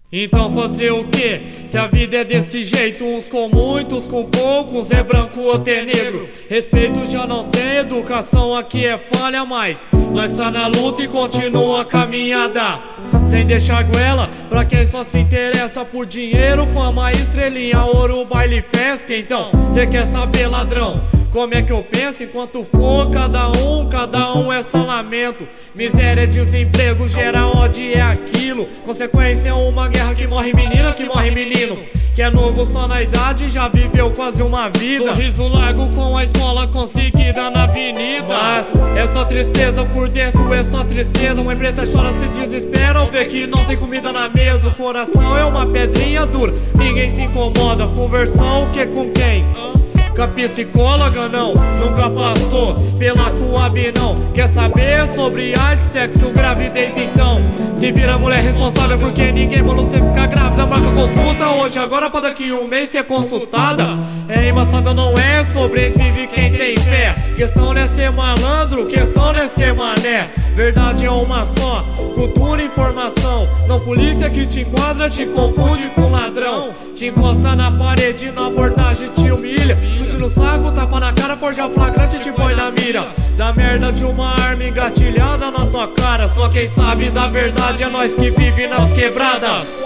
Então fazer o que? Se a vida é desse jeito, uns com muitos, com poucos, é branco ou é negro. Respeito já não tem, educação aqui é falha, mas nós tá na luta e continua a caminhada. Sem deixar goela pra quem só se interessa por dinheiro, fama, estrelinha, ouro, baile, festa. Então, cê quer saber, ladrão? Como é que eu penso? Enquanto for cada um é só lamento. Miséria, desemprego, gera ódio, é aquilo. Consequência é uma guerra que morre menina, que morre menino. Que é novo só na idade, já viveu quase uma vida. Sorriso largo com a esmola conseguida na avenida. Mas é só tristeza por dentro, é só tristeza. Uma preta chora, se desespera ao ver que não tem comida na mesa. O coração é uma pedrinha dura, ninguém se incomoda. Conversão o que com quem? Com a psicóloga não, nunca passou pela Coab não. Quer saber sobre AIDS, sexo, gravidez então? Se vira mulher responsável porque ninguém mandou você ficar grávida. Marca consulta hoje, agora pra daqui um mês ser consultada. É embaçada, não é, sobrevive quem tem fé. Questão não é ser malandro, questão não é ser mané. Verdade é uma só, cultura e informação. Não polícia que te enquadra, te confunde com ladrão. Te encosta na parede, na abordagem te humilha. Chute no saco, tapa na cara, forja flagrante, te põe na mira. Da merda de uma arma engatilhada na tua cara. Só quem sabe da verdade é nós que vive nas quebradas.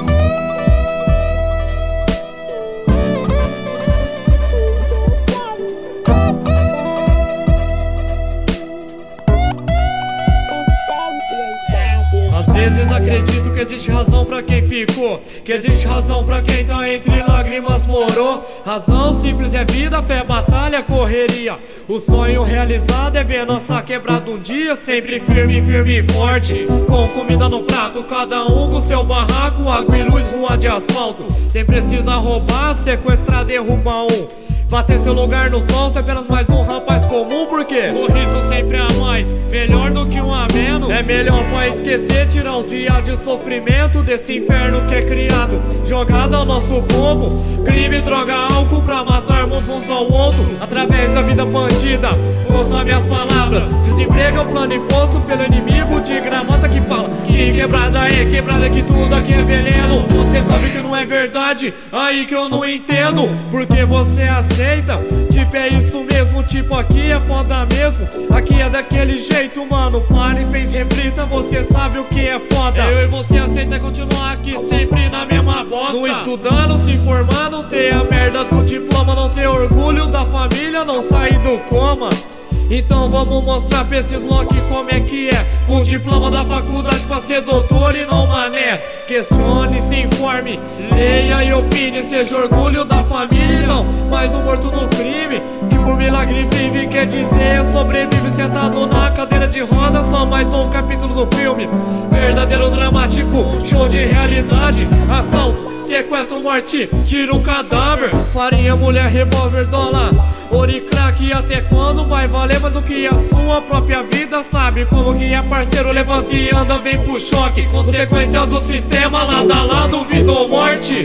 Às vezes acredito que existe razão pra quem ficou, que existe razão pra quem tá entre lágrimas morou. Razão simples é vida, fé, batalha, correria. O sonho realizado é ver nossa quebrada um dia sempre firme, firme e forte. Com comida no prato, cada um com seu barraco, água e luz, rua de asfalto. Sem precisar roubar, sequestrar, derrubar um. Bater seu lugar no sol, ser apenas mais um rapaz comum, porque sorriso sempre a mais, melhor do que um a menos. É melhor pra esquecer, tirar os dias de sofrimento desse inferno que é criado, jogado ao nosso povo. Crime, droga, álcool pra matarmos uns ao outro, através da vida bandida. Ouça minhas palavras, desemprego é o plano imposto pelo inimigo de gravata que fala que quebrada é quebrada, que tudo aqui é veneno. Você sabe que não é verdade, aí que eu não entendo, porque você aceita. Tipo, é isso mesmo, tipo, aqui é foda mesmo. Aqui é daquele jeito, mano. Para e pense, reflita, você sabe o que é foda. Eu e você aceita continuar aqui sempre na mesma bosta. Não estudando, se informando, ter a merda do diploma. Não ter orgulho da família, não sair do coma. Então vamos mostrar pra esses Loki como é que é. Com diploma da faculdade pra ser doutor e não mané. Questione, se informe, leia e opine. Seja orgulho da família, não mais um morto no crime, que por milagre vive, quer dizer sobrevive sentado na cadeira de roda. Só mais um capítulo do filme verdadeiro, dramático, show de realidade. Assalto, sequestro, morte, tira um cadáver. Farinha, mulher, revólver, dólar, ouro e crack. Até quando vai valer mais do que a sua própria vida? Sabe como que é, parceiro? Levanta e anda, vem pro choque. Consequência do sistema, lado a lado, vida ou morte.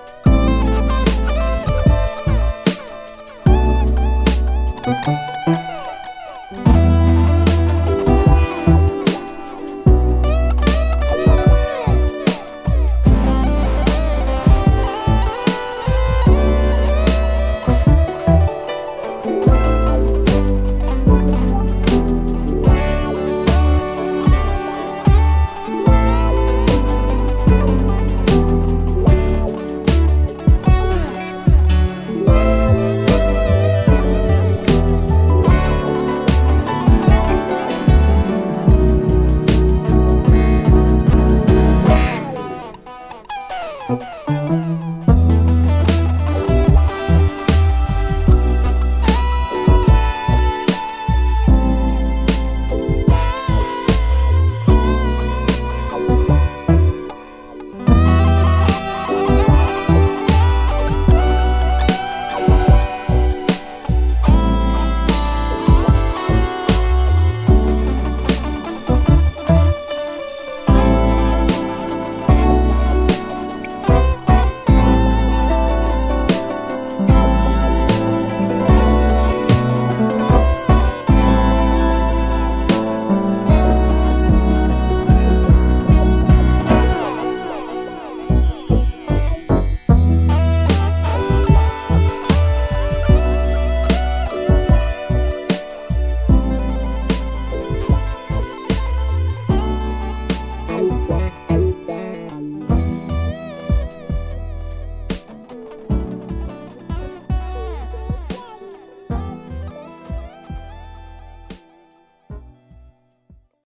Thank you.